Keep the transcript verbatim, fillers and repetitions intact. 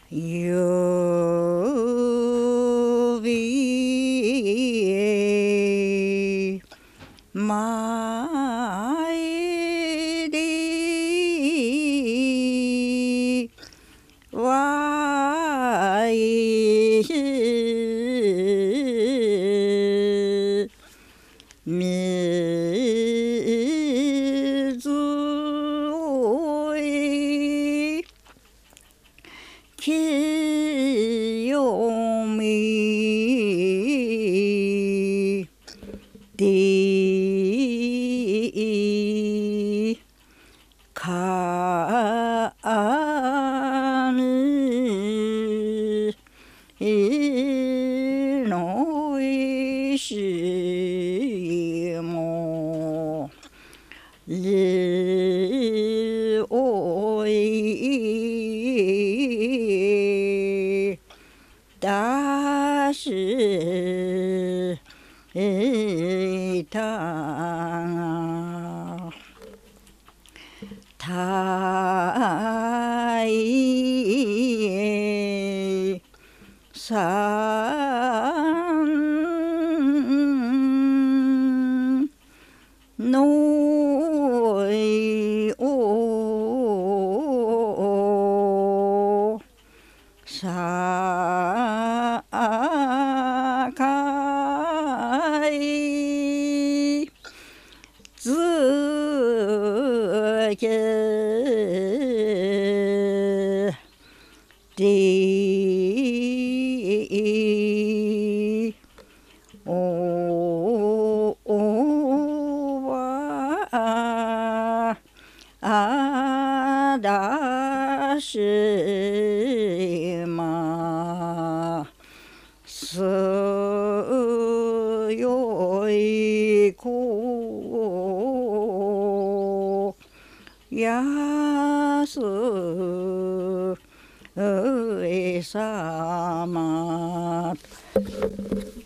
指参りわい水をい清みてかぬの石もりおいだしたたいさんのいおさかいずけておはあだしますよいこやすえさま